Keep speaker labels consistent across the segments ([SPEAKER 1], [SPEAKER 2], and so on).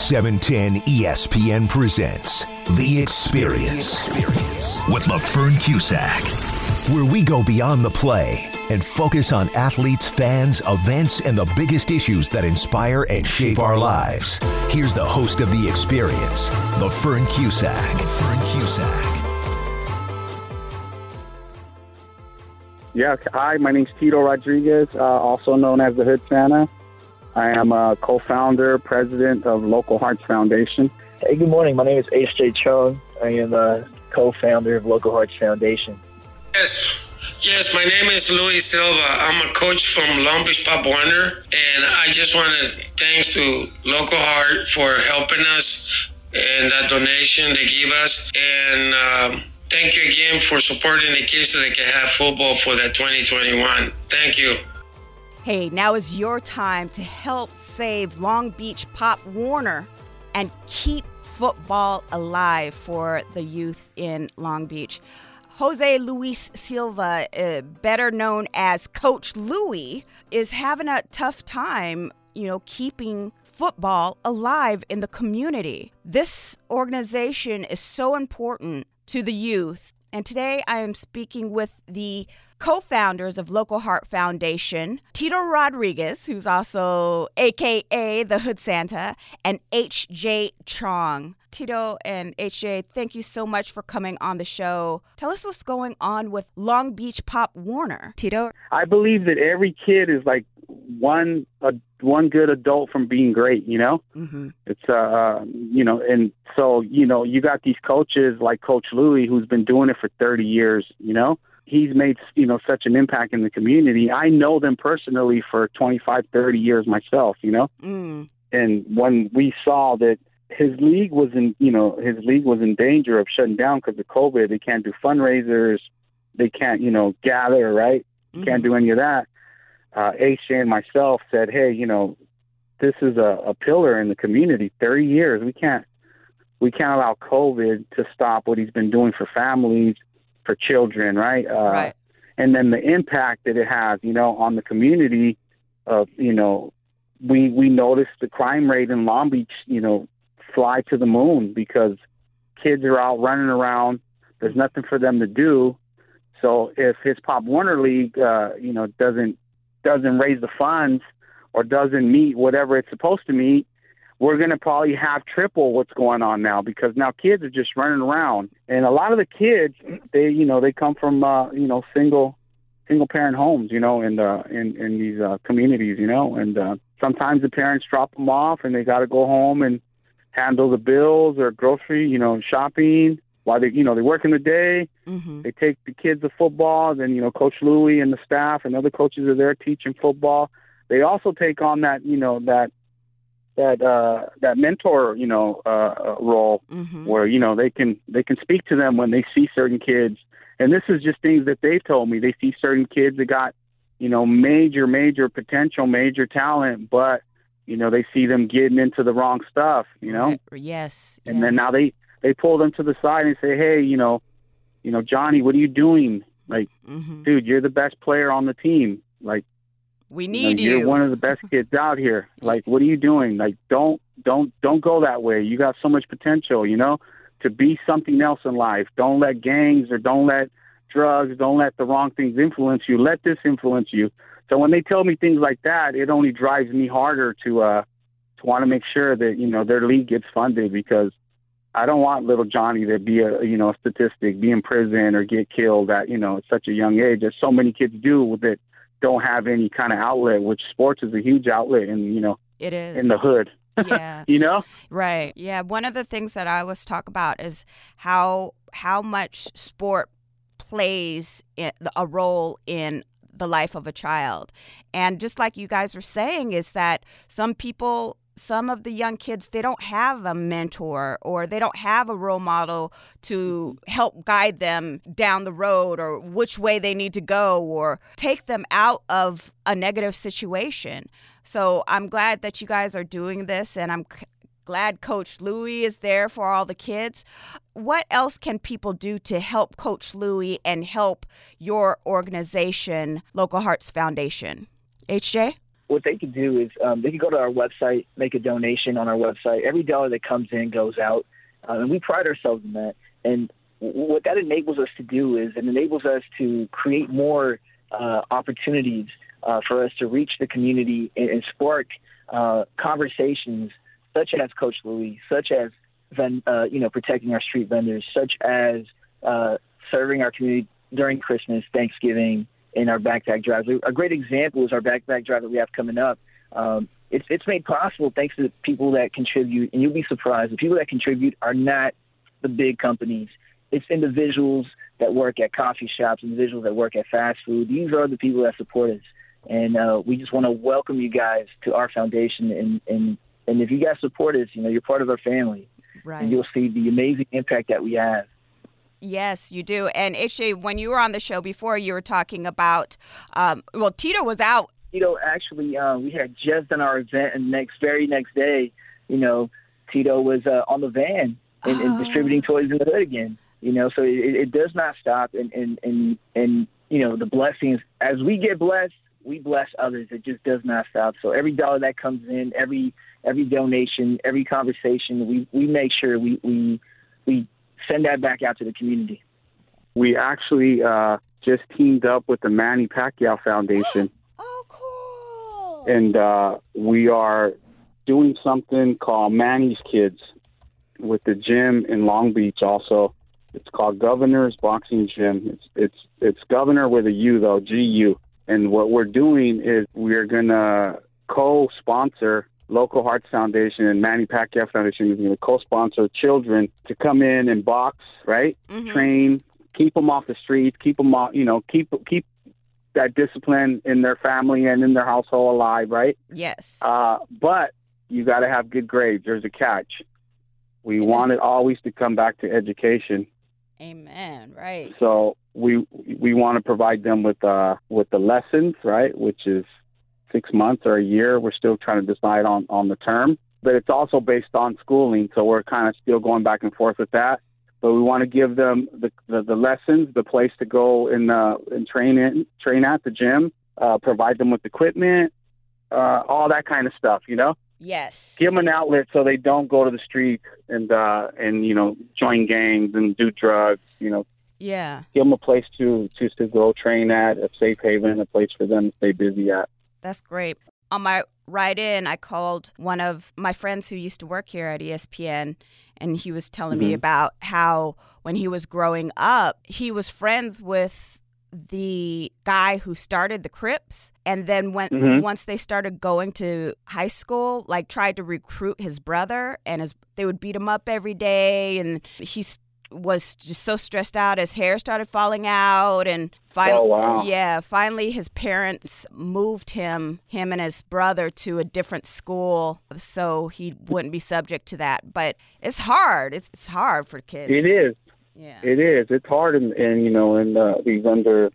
[SPEAKER 1] 710 ESPN presents The Experience with LaFern Cusack, where we go beyond the play and focus on athletes, fans, events, and the biggest issues that inspire and shape our lives. Here's the host of The Experience, LaFern Cusack.
[SPEAKER 2] Yeah, hi, my name's Tito Rodriguez, also known as the Hood Santa. I am a co-founder, president of Local Hearts Foundation.
[SPEAKER 3] Hey, good morning. My name is H.J. Chung. I am the co-founder of Local Hearts Foundation.
[SPEAKER 4] Yes, my name is Luis Silva. I'm a coach from Long Beach Pop Warner, and I just want to thanks to Local Heart for helping us and that donation they give us. And thank you again for supporting the kids so they can have football for that 2021. Thank you.
[SPEAKER 5] Hey, now is your time to help save Long Beach Pop Warner and keep football alive for the youth in Long Beach. Jose Luis Silva, better known as Coach Louie, is having a tough time, keeping football alive in the community. This organization is so important to the youth. And today I am speaking with the co-founders of Local Heart Foundation, Tito Rodriguez, who's also AKA the Hood Santa, and H.J. Chong. Tito and H.J., thank you so much for coming on the show. Tell us what's going on with Long Beach Pop Warner. Tito?
[SPEAKER 2] I believe that every kid is like one good adult from being great, Mm-hmm. It's, and so, you got these coaches like Coach Louie, who's been doing it for 30 years, He's made, such an impact in the community. I know them personally for 25, 30 years myself, And when we saw that his league was in danger of shutting down because of COVID, they can't do fundraisers, they can't, gather, right? Mm-hmm. Can't do any of that. HJ and myself said, hey, this is a pillar in the community. 30 years, we can't allow COVID to stop what he's been doing for families, for children, right?
[SPEAKER 5] Right.
[SPEAKER 2] And then the impact that it has, on the community of, we noticed the crime rate in Long Beach, fly to the moon because kids are out running around. There's nothing for them to do. So if his Pop Warner League, doesn't raise the funds or doesn't meet whatever it's supposed to meet, we're going to probably have triple what's going on now because now kids are just running around. And a lot of the kids, they come from, single parent homes, in these communities, and sometimes the parents drop them off and they got to go home and handle the bills or grocery, shopping while they work in the day. Mm-hmm. They take the kids to football. Then, Coach Louie and the staff and other coaches are there teaching football. They also take on that mentor, role mm-hmm. where, they can speak to them when they see certain kids. And this is just things that they've told me. They see certain kids that got, major potential, major talent, but, they see them getting into the wrong stuff,
[SPEAKER 5] Yes.
[SPEAKER 2] And then now they pull them to the side and say, hey, Johnny, what are you doing? Like, mm-hmm. dude, you're the best player on the team. Like,
[SPEAKER 5] we need you.
[SPEAKER 2] You're one of the best kids out here. Like, what are you doing? Like, don't go that way. You got so much potential, to be something else in life. Don't let gangs or don't let drugs, don't let the wrong things influence you. Let this influence you. So when they tell me things like that, it only drives me harder to want to make sure that, their league gets funded because I don't want little Johnny to be a statistic, be in prison or get killed at, at such a young age. As so many kids do that don't have any kind of outlet, which sports is a huge outlet in,
[SPEAKER 5] it is
[SPEAKER 2] in the hood.
[SPEAKER 5] Yeah. Right. Yeah. One of the things that I always talk about is how much sport plays a role in the life of a child. And just like you guys were saying is that some of the young kids, they don't have a mentor or they don't have a role model to help guide them down the road or which way they need to go or take them out of a negative situation. So I'm glad that you guys are doing this, and I'm glad Coach Louie is there for all the kids. What else can people do to help Coach Louie and help your organization, Local Hearts Foundation? HJ?
[SPEAKER 3] what they could do is they could go to our website, make a donation on our website. Every dollar that comes in goes out, and we pride ourselves in that. And what that enables us to do is it enables us to create more opportunities for us to reach the community and spark conversations such as Coach Louis, such as protecting our street vendors, such as serving our community during Christmas, Thanksgiving, and our backpack drives. A great example is our backpack drive that we have coming up. It's made possible thanks to the people that contribute, and you'll be surprised. The people that contribute are not the big companies. It's individuals that work at coffee shops, individuals that work at fast food. These are the people that support us. And we just want to welcome you guys to our foundation. And if you guys support us, you're part of our family.
[SPEAKER 5] Right.
[SPEAKER 3] And you'll see the amazing impact that we have.
[SPEAKER 5] Yes, you do. And Ishe, when you were on the show before, you were talking about, Tito was out.
[SPEAKER 3] Tito, actually, we had just done our event, and very next day, Tito was on the van and distributing toys in the hood again. So it does not stop. And the blessings, as we get blessed, we bless others. It just does not stop. So every dollar that comes in, every donation, every conversation, we make sure we send that back out to the community.
[SPEAKER 2] We actually just teamed up with the Manny Pacquiao Foundation.
[SPEAKER 5] Oh, cool.
[SPEAKER 2] And we are doing something called Manny's Kids with the gym in Long Beach also. It's called Governor's Boxing Gym. It's Governor with a U, though, G-U. And what we're doing is we're going to co-sponsor Local Hearts Foundation and Manny Pacquiao Foundation is going to co-sponsor children to come in and box, right? Mm-hmm. Train, keep them off the streets, keep them off, keep that discipline in their family and in their household alive, right?
[SPEAKER 5] Yes.
[SPEAKER 2] But you got to have good grades. There's a catch. We want it always to come back to education.
[SPEAKER 5] Amen. Right.
[SPEAKER 2] So we want to provide them with the lessons, right? Which is 6 months or a year. We're still trying to decide on the term, but it's also based on schooling. So we're kind of still going back and forth with that. But we want to give them the lessons, the place to go and train at the gym, provide them with equipment, all that kind of stuff,
[SPEAKER 5] Yes.
[SPEAKER 2] Give them an outlet so they don't go to the street and join gangs and do drugs,
[SPEAKER 5] Yeah.
[SPEAKER 2] Give them a place to go train at, a safe haven, a place for them to stay busy at.
[SPEAKER 5] That's great. On my ride in, I called one of my friends who used to work here at ESPN, and he was telling me about how when he was growing up, he was friends with the guy who started the Crips, and then once they started going to high school, tried to recruit his brother, and they would beat him up every day, and he was just so stressed out. His hair started falling out, and finally his parents moved him and his brother to a different school so he wouldn't be subject to that. But it's hard. It's hard for kids.
[SPEAKER 2] It is. Yeah. It is. It's hard in these under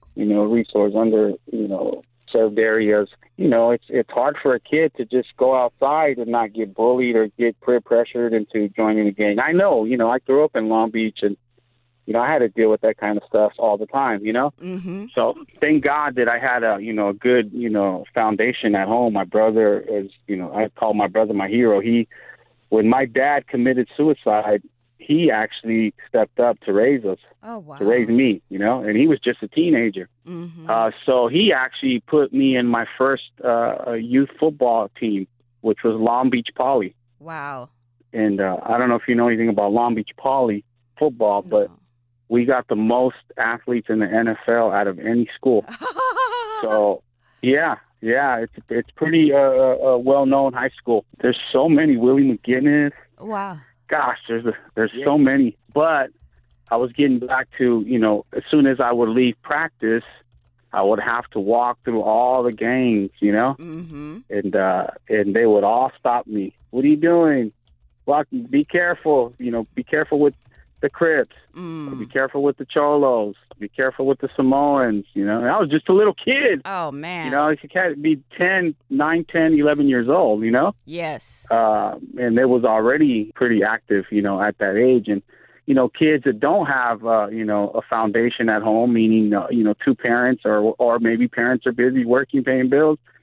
[SPEAKER 2] served areas. It's hard for a kid to just go outside and not get bullied or get peer pressured into joining a gang. I know, I grew up in Long Beach and, I had to deal with that kind of stuff all the time, Mm-hmm. So thank God that I had a good, foundation at home. My brother is, I call my brother my hero. When my dad committed suicide, he actually stepped up to raise us, to raise me, and he was just a teenager. Mm-hmm. So he actually put me in my first youth football team, which was Long Beach Poly.
[SPEAKER 5] Wow.
[SPEAKER 2] And I don't know if you know anything about Long Beach Poly football, but we got the most athletes in the NFL out of any school. So, yeah, it's pretty well-known high school. There's so many. Willie McGinnis.
[SPEAKER 5] Wow.
[SPEAKER 2] Gosh, there's so many. But I was getting back to, as soon as I would leave practice, I would have to walk through all the gangs,
[SPEAKER 5] Mm-hmm.
[SPEAKER 2] And they would all stop me. What are you doing? Walk, be careful, be careful with the Crips. Be careful with the Cholos. Be careful with the Samoans, And I was just a little kid.
[SPEAKER 5] Oh, man.
[SPEAKER 2] You can't be 9, 10, 11 years old,
[SPEAKER 5] Yes.
[SPEAKER 2] And they was already pretty active, at that age. And, kids that don't have, a foundation at home, meaning, two parents or maybe parents are busy working, paying bills,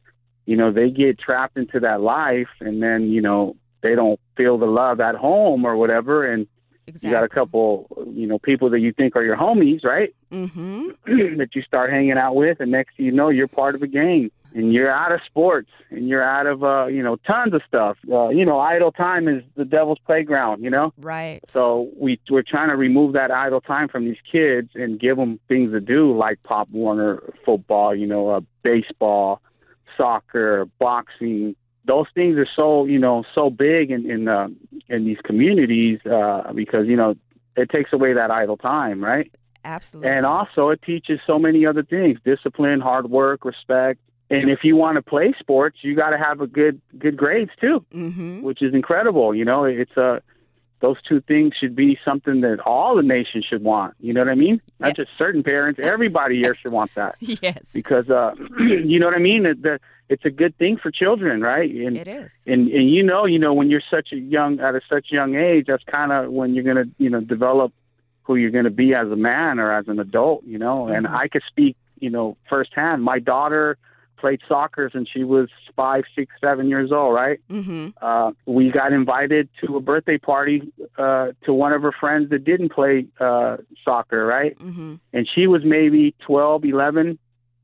[SPEAKER 2] they get trapped into that life, and then, they don't feel the love at home or whatever. And
[SPEAKER 5] Exactly.
[SPEAKER 2] you got a couple, people that you think are your homies, right?
[SPEAKER 5] Mm-hmm.
[SPEAKER 2] that you start hanging out with, and next thing you know, you're part of a gang, and you're out of sports, and you're out of, tons of stuff. Idle time is the devil's playground,
[SPEAKER 5] Right.
[SPEAKER 2] So we're trying to remove that idle time from these kids and give them things to do, like Pop Warner football, baseball, soccer, boxing. Those things are so big in these communities because it takes away that idle time, right?
[SPEAKER 5] Absolutely.
[SPEAKER 2] And also it teaches so many other things: discipline, hard work, respect. And if you want to play sports, you got to have a good grades too,
[SPEAKER 5] Mm-hmm.
[SPEAKER 2] which is incredible. It's those two things should be something that all the nation should want. You know what I mean? Not just certain parents. Everybody here should want that.
[SPEAKER 5] Yes.
[SPEAKER 2] Because you know what I mean? It's a good thing for children, right? And,
[SPEAKER 5] It is.
[SPEAKER 2] And when you're at such young age, that's kind of when you're going to develop who you're going to be as a man or as an adult. And I could speak firsthand. My daughter played soccer since she was 5, 6, 7 years old, right?
[SPEAKER 5] Mm-hmm.
[SPEAKER 2] We got invited to a birthday party to one of her friends that didn't play soccer, right?
[SPEAKER 5] Mm-hmm.
[SPEAKER 2] And she was maybe 12, 11.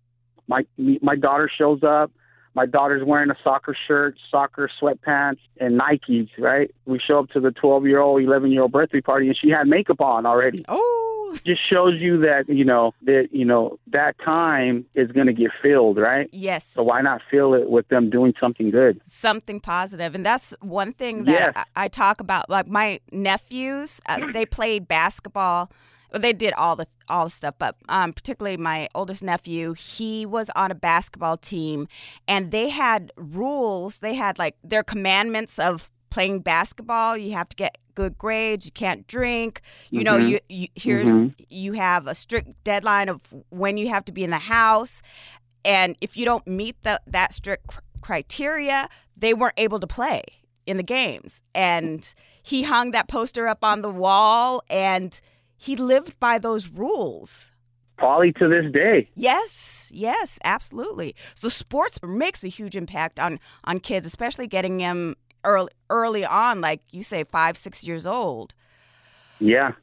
[SPEAKER 2] My daughter shows up. My daughter's wearing a soccer shirt, soccer sweatpants, and Nikes, right? We show up to the 12-year-old, 11-year-old birthday party, and she had makeup on already.
[SPEAKER 5] Oh.
[SPEAKER 2] Just shows you that, that time is going to get filled, right?
[SPEAKER 5] Yes.
[SPEAKER 2] So why not fill it with them doing something good?
[SPEAKER 5] Something positive. And that's one thing that I talk about. Like my nephews, they played basketball. Well, they did all the stuff, but particularly my oldest nephew, he was on a basketball team, and they had rules. They had like their commandments of playing basketball. You have to get good grades. You can't drink. You have a strict deadline of when you have to be in the house, and if you don't meet that strict criteria, they weren't able to play in the games. And he hung that poster up on the wall, and he lived by those rules.
[SPEAKER 2] Probably to this day.
[SPEAKER 5] Yes, absolutely. So sports makes a huge impact on kids, especially getting them early on, like you say, 5, 6 years old.
[SPEAKER 2] Yeah.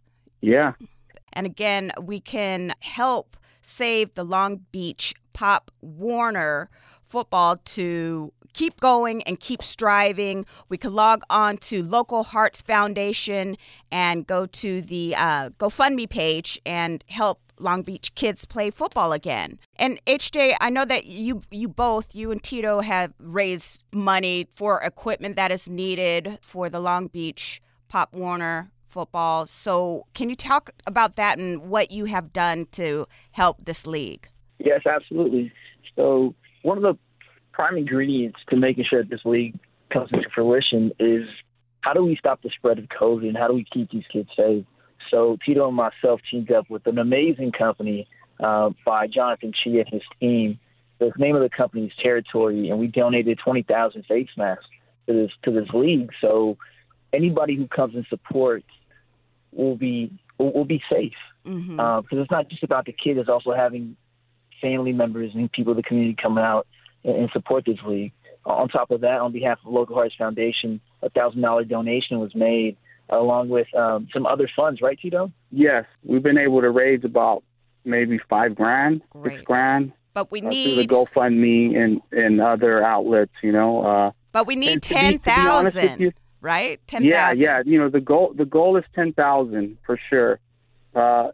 [SPEAKER 5] And again, we can help save the Long Beach Pop Warner football to keep going and keep striving. We could log on to Local Hearts Foundation and go to the GoFundMe page and help Long Beach kids play football again. And HJ, I know that you and Tito have raised money for equipment that is needed for the Long Beach Pop Warner football. So can you talk about that and what you have done to help this league?
[SPEAKER 3] Yes, absolutely. So one of the prime ingredients to making sure that this league comes into fruition is how do we stop the spread of COVID and how do we keep these kids safe? So Tito and myself teamed up with an amazing company by Jonathan Chia and his team. The name of the company is Territory, and we donated 20,000 face masks to this league. So anybody who comes and supports will be safe.
[SPEAKER 5] Mm-hmm.
[SPEAKER 3] Because it's not just about the kids; it's also having family members and people in the community come out and support this league. On top of that, on behalf of Local Hearts Foundation, a $1,000 donation was made, along with some other funds, right, Tito?
[SPEAKER 2] Yes, we've been able to raise about maybe $5,000,
[SPEAKER 5] Great.
[SPEAKER 2] $6,000.
[SPEAKER 5] But we
[SPEAKER 2] through the
[SPEAKER 5] need
[SPEAKER 2] GoFundMe and other outlets,
[SPEAKER 5] but we need
[SPEAKER 2] And to be honest with
[SPEAKER 5] 10,000,
[SPEAKER 2] you,
[SPEAKER 5] right? 10,000.
[SPEAKER 2] Yeah. The goal is 10,000 for sure. Our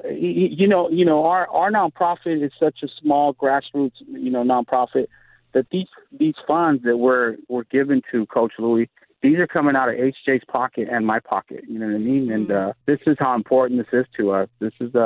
[SPEAKER 2] nonprofit is such a small grassroots, nonprofit that these funds that we're given to Coach Louis, these are coming out of HJ's pocket and my pocket. You know what I mean? And this is how important this is to us. This is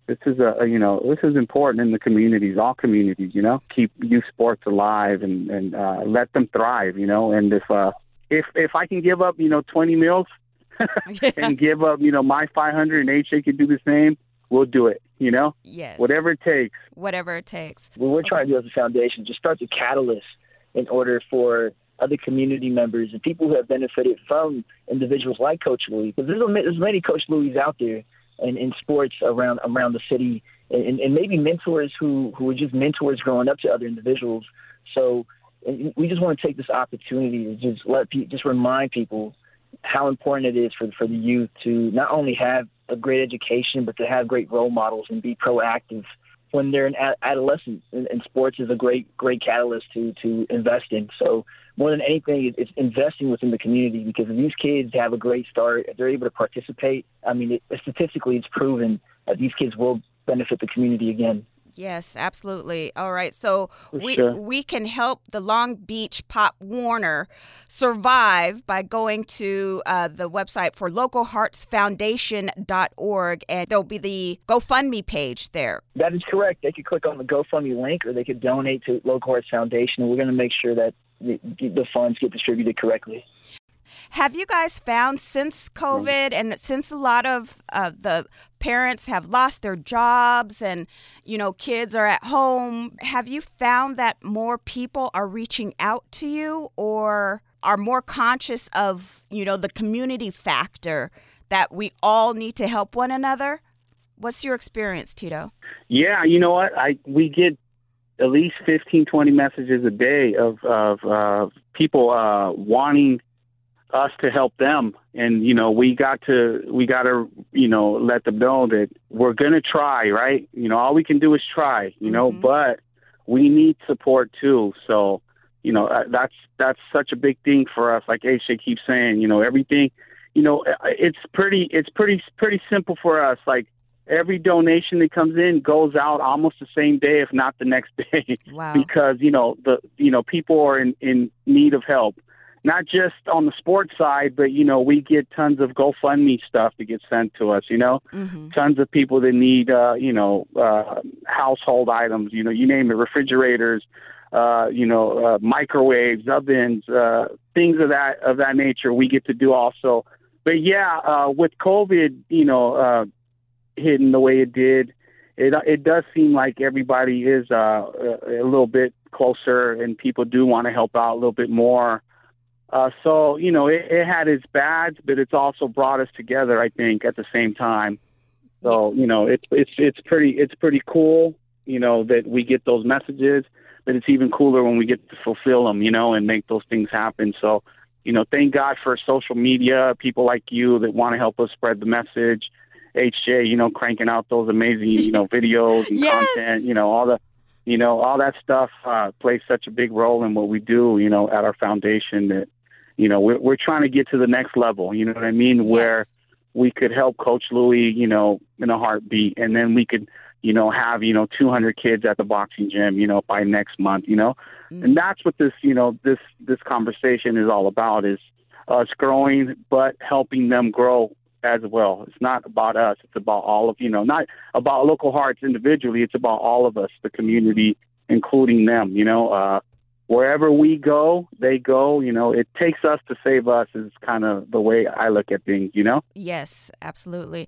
[SPEAKER 2] important in the communities, all communities. Keep youth sports alive and let them thrive. And if I can give up 20 meals and give up my 500 and HJ can do the same, we'll do it.
[SPEAKER 5] Yes.
[SPEAKER 2] Whatever it takes.
[SPEAKER 5] Whatever it takes.
[SPEAKER 3] What we're trying to do as a foundation, just start the catalyst in order for other community members and people who have benefited from individuals like Coach Louis. Because there's many Coach Louis out there in sports around the city, and maybe mentors who were just mentors growing up to other individuals. So And we just want to take this opportunity to just remind people how important it is for the youth to not only have a great education, but to have great role models and be proactive when they're in adolescence. And sports is a great catalyst to invest in. So more than anything, it's investing within the community, because if these kids have a great start, if they're able to participate, I mean, statistically it's proven that these kids will benefit the community again.
[SPEAKER 5] Yes, absolutely. All right. So we can help the Long Beach Pop Warner survive by going to the website for localheartsfoundation.org, and there'll be the GoFundMe page there.
[SPEAKER 3] That is correct. They could click on the GoFundMe link, or they could donate to Local Hearts Foundation, and we're going to make sure that the funds get distributed correctly.
[SPEAKER 5] Have you guys found, since COVID and since a lot of the parents have lost their jobs and, kids are at home, have you found that more people are reaching out to you or are more conscious of, the community factor that we all need to help one another? What's your experience, Tito?
[SPEAKER 2] Yeah, you know what? We get at least 15, 20 messages a day of people wanting us to help them, and we got to let them know that we're gonna try, right? All we can do is try, but we need support too. So that's such a big thing for us. Like HJ keeps saying, everything, it's pretty simple for us. Like every donation that comes in goes out almost the same day, if not the next day.
[SPEAKER 5] Wow.
[SPEAKER 2] Because people are in need of help. Not just on the sports side, but, we get tons of GoFundMe stuff that gets sent to us, tons of people that need, household items, you name it, refrigerators, microwaves, ovens, things of that nature we get to do also. But yeah, with COVID, hitting the way it did, it does seem like everybody is a little bit closer, and people do want to help out a little bit more. So it had its bads, but it's also brought us together, I think, at the same time. So, it's pretty cool, that we get those messages, but it's even cooler when we get to fulfill them, and make those things happen. So, thank God for social media, people like you that want to help us spread the message. HJ, cranking out those amazing, videos and content, all that stuff plays such a big role in what we do, at our foundation, that, we're trying to get to the next level, you know what I mean? Yes. Where we could help Coach Louis, in a heartbeat, and then we could, have, 200 kids at the boxing gym, by next month, and that's what this, this conversation is all about, is us growing, but helping them grow as well. It's not about us. It's about all of, not about Local Hearts individually. It's about all of us, the community, including them, wherever we go, they go, it takes us to save us is kind of the way I look at things, Yes,
[SPEAKER 5] absolutely.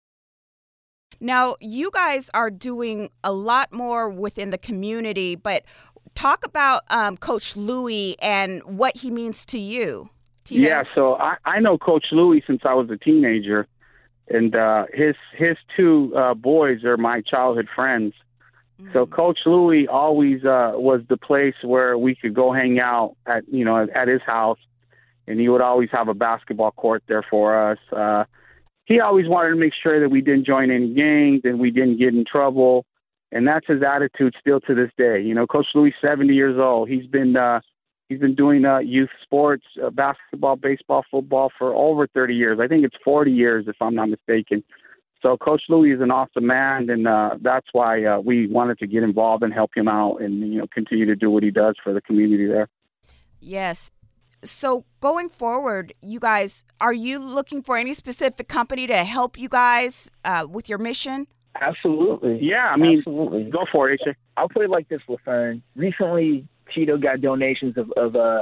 [SPEAKER 5] Now, you guys are doing a lot more within the community, but talk about Coach Louis and what he means to you. Tito?
[SPEAKER 2] Yeah, so I know Coach Louis since I was a teenager, and his two boys are my childhood friends. Mm-hmm. So Coach Louis always was the place where we could go hang out at his house, and he would always have a basketball court there for us. He always wanted to make sure that we didn't join any gangs and we didn't get in trouble, and that's his attitude still to this day. Coach Louis, 70 years old. He's been doing youth sports, basketball, baseball, football for over 30 years. I think it's 40 years, if I'm not mistaken. So Coach Louis is an awesome man, and that's why we wanted to get involved and help him out and, continue to do what he does for the community there.
[SPEAKER 5] Yes. So going forward, you guys, are you looking for any specific company to help you guys with your mission?
[SPEAKER 3] Absolutely.
[SPEAKER 2] Yeah,
[SPEAKER 3] absolutely.
[SPEAKER 2] Go for it, HJ.
[SPEAKER 3] I'll put it like this, LaFern. Recently, Tito got donations of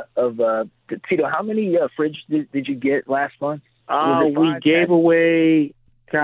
[SPEAKER 3] Tito. How many fridge did you get last month?
[SPEAKER 2] We gave away,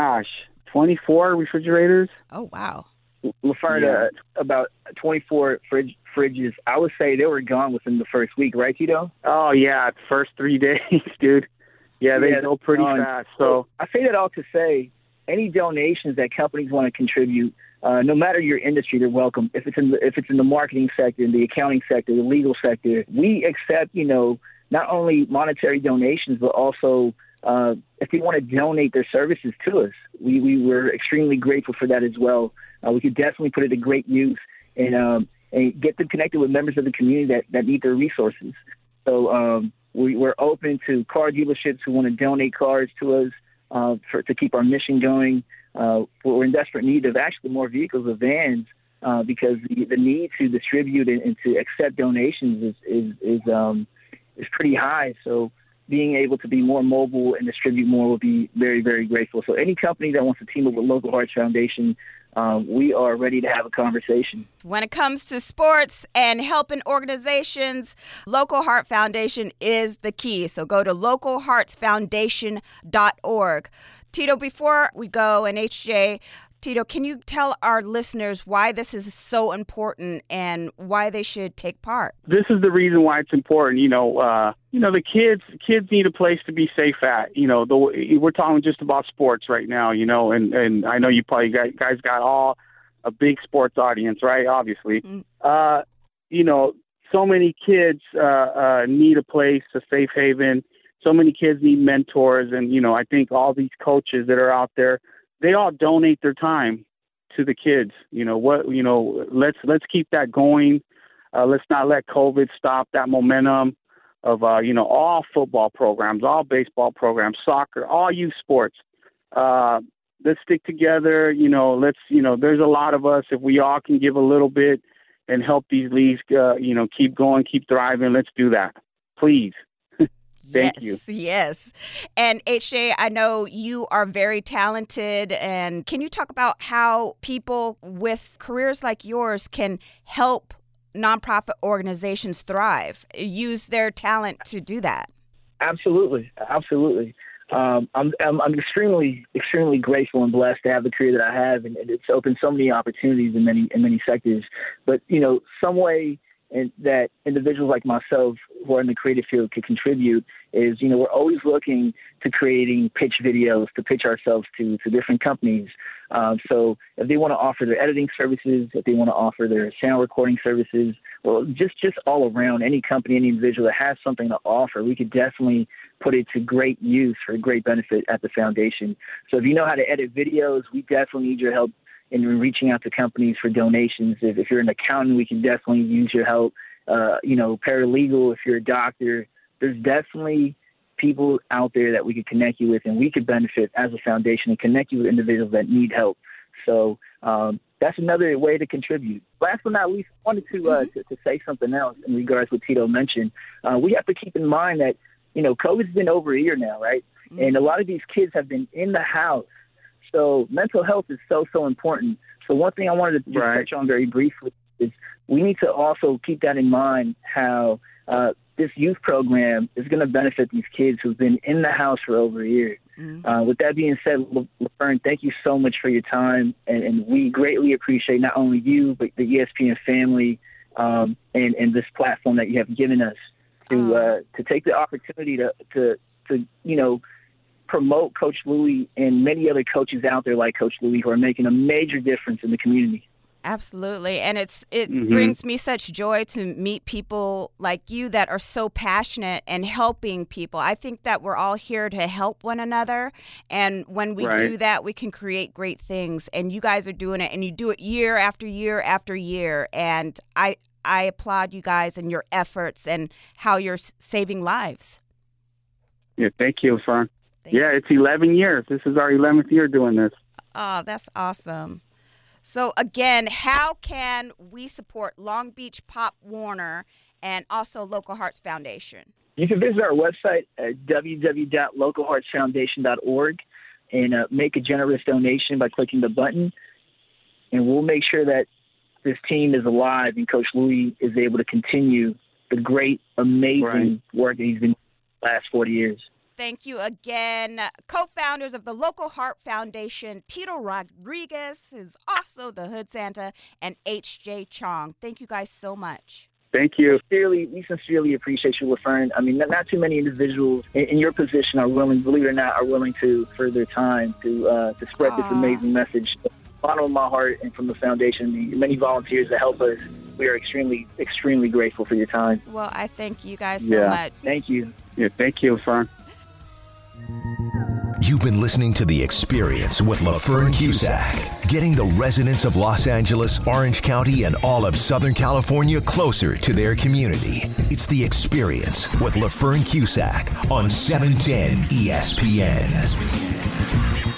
[SPEAKER 2] 24 refrigerators.
[SPEAKER 5] Oh, wow.
[SPEAKER 3] LaFern, about 24 fridges. I would say they were gone within the first week, right, Tito?
[SPEAKER 2] Oh, yeah, first 3 days, dude. Yeah, they go pretty fast. So
[SPEAKER 3] I say that all to say, any donations that companies want to contribute, no matter your industry, they're welcome. If it's in the marketing sector, in the accounting sector, the legal sector, we accept, not only monetary donations, but also if they want to donate their services to us. We were extremely grateful for that as well. We could definitely put it to great use and get them connected with members of the community that need their resources. So we're open to car dealerships who want to donate cars to us to keep our mission going. We're in desperate need of actually more vehicles of vans because the need to distribute and to accept donations is pretty high. So being able to be more mobile and distribute more will be very, very grateful. So any company that wants to team up with Local Hearts Foundation, we are ready to have a conversation.
[SPEAKER 5] When it comes to sports and helping organizations, Local Heart Foundation is the key. So go to localheartsfoundation.org. Tito, before we go, and HJ, Tito, can you tell our listeners why this is so important and why they should take part?
[SPEAKER 2] This is the reason why it's important. The kids need a place to be safe at. We're talking just about sports right now. And I know you probably guys got all a big sports audience, right? Obviously, so many kids need a place, a safe haven. So many kids need mentors, and I think all these coaches that are out there, they all donate their time to the kids. Let's keep that going. Let's not let COVID stop that momentum of, all football programs, all baseball programs, soccer, all youth sports. Let's stick together. There's a lot of us. If we all can give a little bit and help these leagues, keep going, keep thriving, let's do that. Please. Thank you.
[SPEAKER 5] Yes. And HJ, I know you are very talented. And can you talk about how people with careers like yours can help nonprofit organizations thrive, use their talent to do that?
[SPEAKER 3] Absolutely. I'm extremely, extremely grateful and blessed to have the career that I have, and it's opened so many opportunities in many sectors. But some way and that individuals like myself who are in the creative field could contribute is, we're always looking to creating pitch videos to pitch ourselves to different companies. So if they want to offer their editing services, if they want to offer their sound recording services, well, just all around, any company, any individual that has something to offer, we could definitely put it to great use for great benefit at the foundation. So if you know how to edit videos, we definitely need your help in reaching out to companies for donations. If you're an accountant, we can definitely use your help. Paralegal, if you're a doctor, there's definitely people out there that we could connect you with, and we could benefit as a foundation and connect you with individuals that need help. So that's another way to contribute. Last but not least, I wanted to say something else in regards to what Tito mentioned. We have to keep in mind that, COVID's been over a year now, right? Mm-hmm. And a lot of these kids have been in the house. So mental health is so important. So one thing I wanted to just touch on very briefly is we need to also keep that in mind, how this youth program is going to benefit these kids who've been in the house for over a year. Mm-hmm. With that being said, LaFern, thank you so much for your time. And we greatly appreciate not only you, but the ESPN family and this platform that you have given us to take the opportunity to promote Coach Louis and many other coaches out there like Coach Louis who are making a major difference in the community.
[SPEAKER 5] Absolutely. And it brings me such joy to meet people like you that are so passionate and helping people. I think that we're all here to help one another. And when we do that, we can create great things. And you guys are doing it, and you do it year after year after year. And I applaud you guys and your efforts and how you're saving lives.
[SPEAKER 2] Yeah, thank you, Fern. Yeah, it's 11 years. This is our 11th year doing this.
[SPEAKER 5] Oh, that's awesome. So, again, how can we support Long Beach Pop Warner and also Local Hearts Foundation?
[SPEAKER 3] You can visit our website at www.localheartsfoundation.org and make a generous donation by clicking the button. And we'll make sure that this team is alive and Coach Louis is able to continue the great, amazing work that he's been doing the last 40 years.
[SPEAKER 5] Thank you again. Co-founders of the Local Heart Foundation, Tito Rodriguez, who's also the Hood Santa, and H.J. Chong. Thank you guys so much.
[SPEAKER 2] Thank you.
[SPEAKER 3] We sincerely appreciate you, LaFern. I mean, not too many individuals in your position are willing, believe it or not, for their time to spread this amazing message. Bottom of my heart and from the foundation, the many volunteers that help us, we are extremely, extremely grateful for your time.
[SPEAKER 5] Well, I thank you guys so much.
[SPEAKER 3] Thank you.
[SPEAKER 2] Yeah, thank you, LaFern.
[SPEAKER 1] You've been listening to The Experience with LaFern Cusack, getting the residents of Los Angeles, Orange County, and all of Southern California closer to their community. It's The Experience with LaFern Cusack on 710 ESPN.